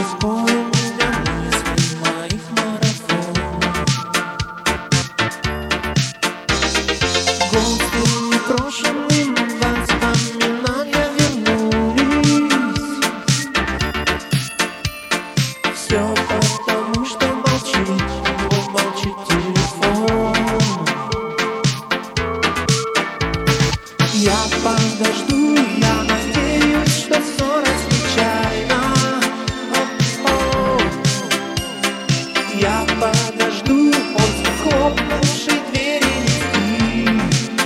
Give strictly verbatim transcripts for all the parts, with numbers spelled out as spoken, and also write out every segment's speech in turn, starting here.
разбоем для мыслей моих марафон. Годы непрошенным воспоминания вернулись. Все потому, что молчит, вот молчит телефон. Я подожду, я надеюсь, что ссора случайна. О-о. Я подожду, от захлопнувшей двери листы.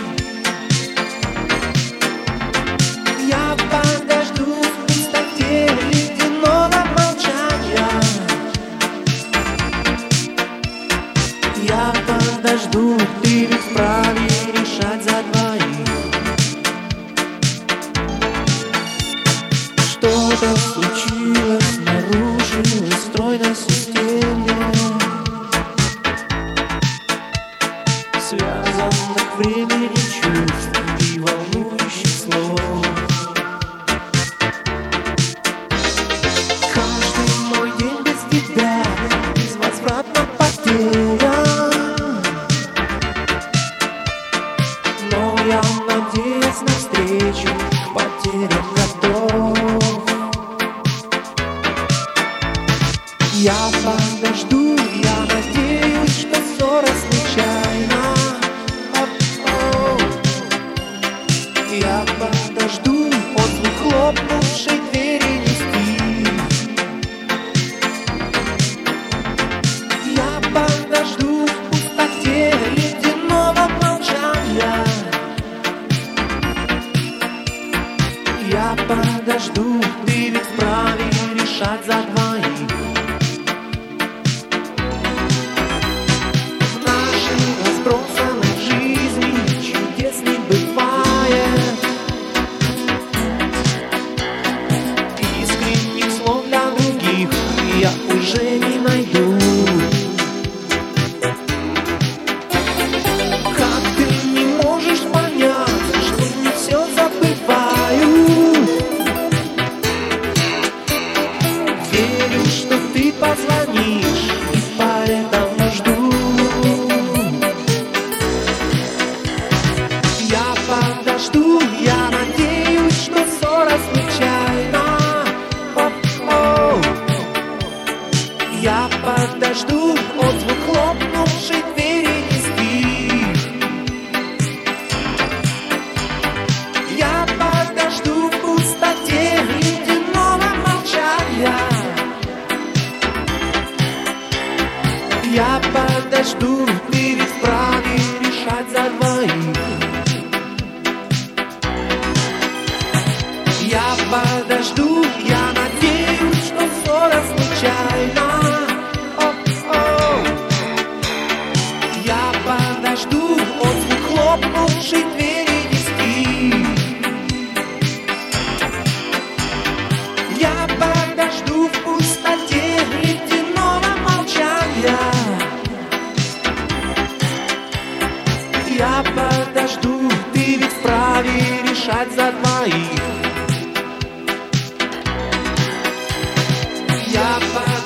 Я подожду в пустоте ледяного молчания. Я подожду, ты ведь вправе решать за двоих. Что-то случилось, нарушилось в стройной системе связанных времени чувств и волнующих слов. Каждый мой день без тебя безвозвратно потерян, но я надеюсь на встречу, к потерям готов. Я подожду, я надеюсь, что ссора случайна. О-о. Я подожду, от звук хлопнувшей двери листы. Я подожду в пустоте ледяного молчания. Я подожду, ты ведь вправе решать за двоих. Разбросанной жизни чудес не бывает, искренних слов для других я уже не найду. Как ты не можешь понять, что не все забываю? Верю, что ты позвонишь, и поэтому жду. Я подожду, я надеюсь, что ссора случайна. О-о. Я подожду, от звук хлопнувшей двери листы. Я подожду в пустоте ледяного молчания. Я подожду, ты ведь вправе решать за двоих. Я подожду, я надеюсь, что ссора случайна. О-о. Я подожду, от звук хлопнувшей двери листы. Я подожду в пустоте ледяного молчания. Я подожду, ты ведь вправе решать за двоих. Я